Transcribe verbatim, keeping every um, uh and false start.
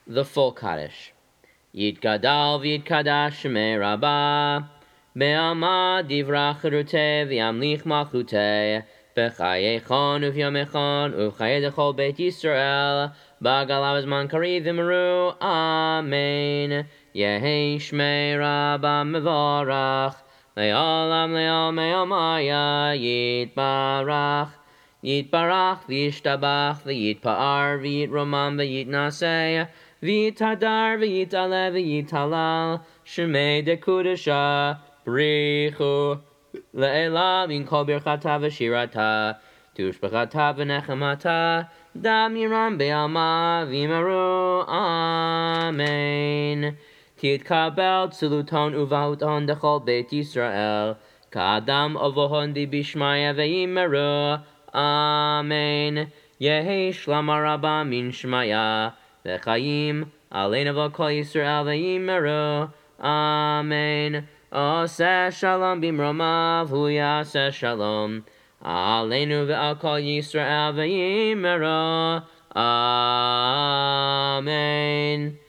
the full Kaddish. Yitgadal v'yitkadash shemei Rabbah, be'alma divrach cherutei v'yamlich malchutei, b'chayechon uv'yomechon uv'chayei dechol beit Yisrael, b'galav zman kariv v'meru, Amen. Yehi shmei Rabbah mevorach, le'olam le'ol me'omaya yitbarach, yitbarach v'yishtabach v'yitpa'ar v'yitromam v'yitnaseh, v'yitadar v'yitaleh v'yitalal, shemei dekudesha, brichu le'ela min kol birchata v'shirata, tushbechata v'nechemata, dam yiram be'alma v'yimaru, Amen. Titkabel tziluton uvahuton dechol beit Yisrael, ka'adam avohon di bishmaya v'yimaru, Amen. Yehi shlama rabba min shmaya, v'chayim aleinu v'kol Yisrael v'yimaru, Amen. Oseh shalom bimromav hu yaseh shalom, aleinu v'al kol Yisrael v'yimaru, Amen.